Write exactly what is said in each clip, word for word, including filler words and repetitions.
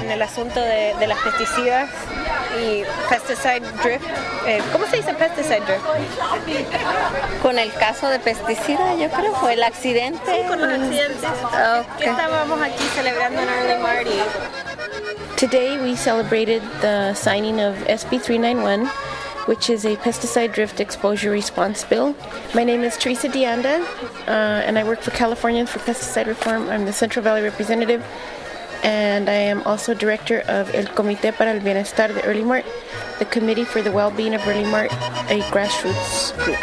con el asunto de, de las pesticidas y pesticide drift. Eh, ¿Cómo se dice pesticide drift? Con el caso de pesticida, yo creo, fue el accidente. Sí, con los accidentes. Okay. Que estábamos aquí celebrando en Early Mart. Today we celebrated the signing of S B three ninety-one, which is a pesticide drift exposure response bill. My name is Teresa Deanda, uh, and I work for Californians for Pesticide Reform. I'm the Central Valley representative, and I am also director of El Comité para el Bienestar de Early Mart, the Committee for the Well-Being of Early Mart, a grassroots group.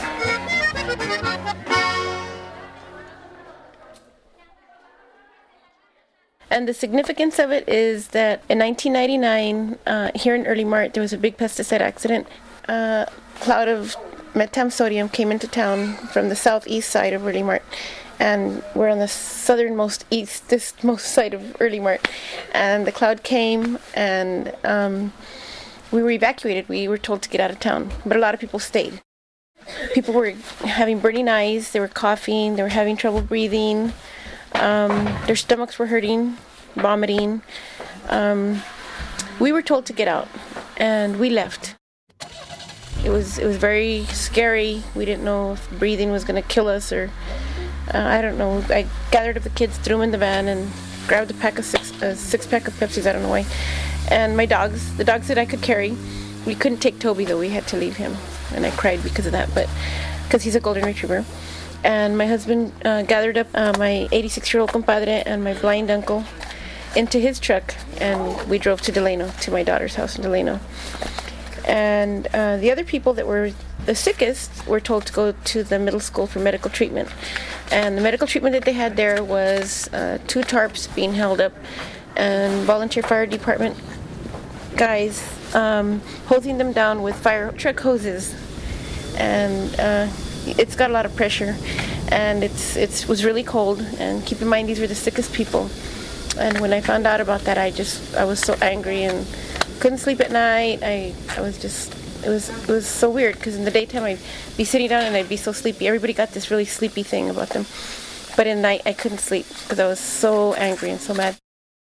And the significance of it is that in nineteen ninety-nine, uh, here in Early Mart, there was a big pesticide accident. A cloud of metam sodium came into town from the southeast side of Early Mart, and we're on the southernmost eastest-most side of Early Mart. And the cloud came, and um, we were evacuated. We were told to get out of town, but a lot of people stayed. People were having burning eyes, they were coughing, they were having trouble breathing. Um, their stomachs were hurting, vomiting. Um, we were told to get out, and we left. It was it was very scary. We didn't know if breathing was going to kill us, or uh, I don't know. I gathered up the kids, threw them in the van, and grabbed a pack of six a six pack of Pepsis. I don't know why. And my dogs, the dogs that I could carry, we couldn't take Toby though. We had to leave him, and I cried because of that. But because he's a golden retriever. And my husband uh, gathered up uh, my eighty-six-year-old compadre and my blind uncle into his truck, and we drove to Delano, to my daughter's house in Delano. And uh, the other people that were the sickest were told to go to the middle school for medical treatment. And the medical treatment that they had there was uh, two tarps being held up, and volunteer fire department guys um, holding them down with fire truck hoses. And uh, it's got a lot of pressure, and it's it was really cold. And keep in mind, these were the sickest people. And when I found out about that, I just I was so angry and couldn't sleep at night. I I was just it was it was so weird, because in the daytime I'd be sitting down and I'd be so sleepy. Everybody got this really sleepy thing about them, but at night I couldn't sleep because I was so angry and so mad.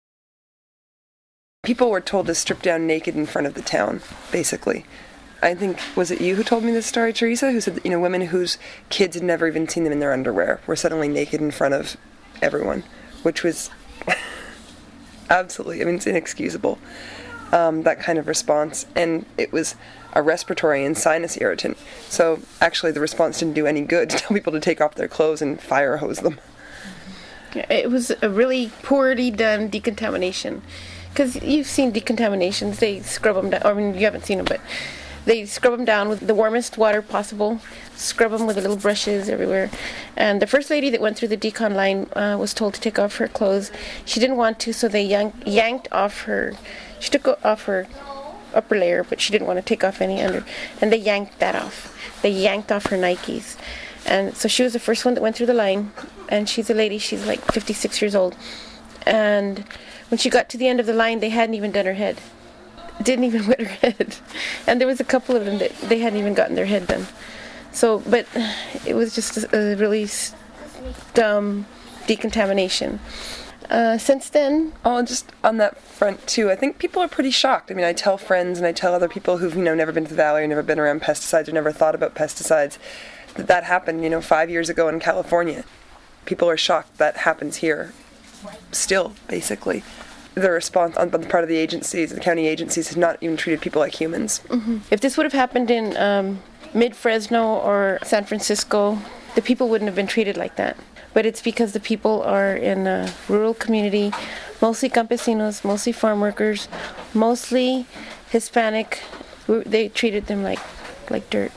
People were told to strip down naked in front of the town, basically. I think, was it you who told me this story, Teresa, who said that, you know, women whose kids had never even seen them in their underwear were suddenly naked in front of everyone, which was absolutely, I mean, it's inexcusable, um, that kind of response. And it was a respiratory and sinus irritant. So actually the response didn't do any good to tell people to take off their clothes and fire hose them. It was a really poorly done decontamination. Because you've seen decontaminations, they scrub them down. I mean, you haven't seen them, but they scrub them down with the warmest water possible, scrub them with the little brushes everywhere. And the first lady that went through the decon line uh, was told to take off her clothes. She didn't want to, so they yank, yanked off her, she took off her upper layer, but she didn't want to take off any under, and they yanked that off. They yanked off her Nikes. And so she was the first one that went through the line, and she's a lady, she's like fifty-six years old. And when she got to the end of the line, they hadn't even done her head. Didn't even wet her head. And there was a couple of them that they hadn't even gotten their head done. So, but it was just a, a really dumb decontamination. Uh, since then... Oh, just on that front, too, I think people are pretty shocked. I mean, I tell friends and I tell other people who've, you know, never been to the Valley or never been around pesticides or never thought about pesticides, that that happened, you know, five years ago in California. People are shocked that happens here. Still, basically. The response on the part of the agencies, the county agencies, has not even treated people like humans. Mm-hmm. If this would have happened in um, mid-Fresno or San Francisco, the people wouldn't have been treated like that. But it's because the people are in a rural community, mostly campesinos, mostly farm workers, mostly Hispanic. They treated them like, like dirt.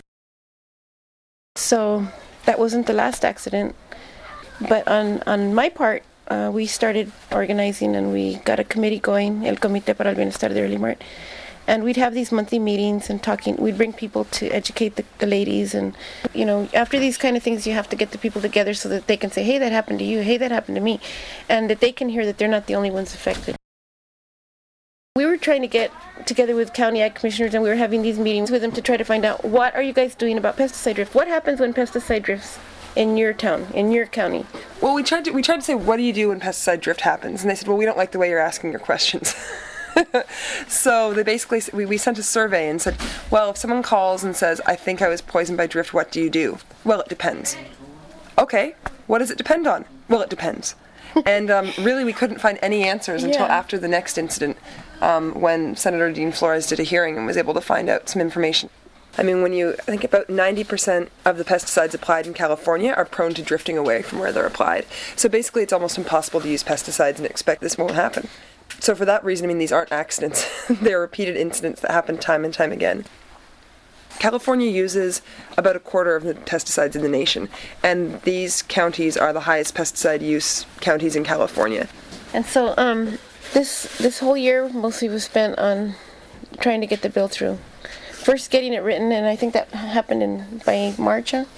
So that wasn't the last accident. But on, on my part, Uh, we started organizing, and we got a committee going, El Comité para el Bienestar de Early Mart. And we'd have these monthly meetings and talking. We'd bring people to educate the, the ladies. And, you know, after these kind of things, you have to get the people together so that they can say, hey, that happened to you. Hey, that happened to me. And that they can hear that they're not the only ones affected. We were trying to get together with county ag commissioners, and we were having these meetings with them to try to find out, what are you guys doing about pesticide drift? What happens when pesticide drifts in your town, in your county? Well, we tried to we tried to say, what do you do when pesticide drift happens? And they said, well, we don't like the way you're asking your questions. So they basically, we, we sent a survey and said, well, if someone calls and says, I think I was poisoned by drift, what do you do? Well, it depends. Okay, what does it depend on? Well, it depends. And um, really, we couldn't find any answers until Yeah. after the next incident, um, when Senator Dean Flores did a hearing and was able to find out some information. I mean, when you, I think about ninety percent of the pesticides applied in California are prone to drifting away from where they're applied. So basically, it's almost impossible to use pesticides and expect this won't happen. So for that reason, I mean, these aren't accidents. They're repeated incidents that happen time and time again. California uses about a quarter of the pesticides in the nation, and these counties are the highest pesticide use counties in California. And so um, this this whole year mostly was spent on trying to get the bill through. First getting it written, and I think that happened in by March, huh?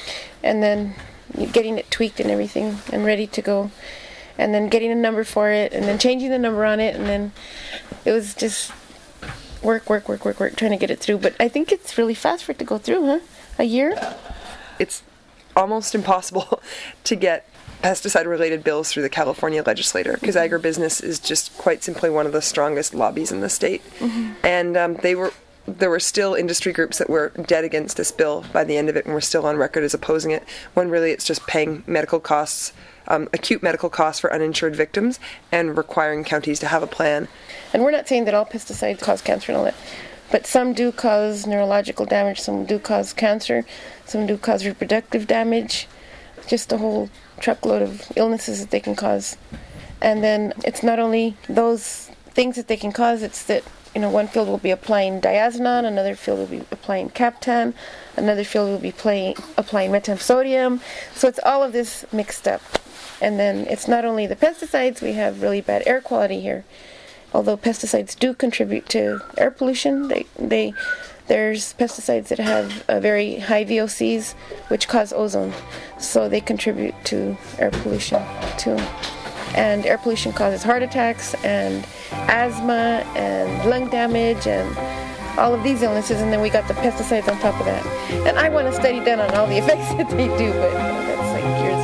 And then getting it tweaked and everything and ready to go, and then getting a number for it, and then changing the number on it, and then it was just work, work, work, work, work, trying to get it through. But I think it's really fast for it to go through, huh? A year? It's almost impossible to get pesticide-related bills through the California legislature because mm-hmm. agribusiness is just quite simply one of the strongest lobbies in the state. Mm-hmm. And um, they were there were still industry groups that were dead against this bill by the end of it and were still on record as opposing it, when really it's just paying medical costs, um, acute medical costs for uninsured victims, and requiring counties to have a plan. And we're not saying that all pesticides cause cancer and all that, but some do cause neurological damage, some do cause cancer, some do cause reproductive damage, just a whole truckload of illnesses that they can cause. And then it's not only those things that they can cause, it's that, you know, one field will be applying diazinon, another field will be applying Captan, another field will be play, applying metamsodium. So it's all of this mixed up. And then it's not only the pesticides, we have really bad air quality here. Although pesticides do contribute to air pollution, they, they, there's pesticides that have a very high V O Cs, which cause ozone. So they contribute to air pollution too. And air pollution causes heart attacks and asthma and lung damage and all of these illnesses, and then we got the pesticides on top of that. And I want a study done on all the effects that they do, but that's like years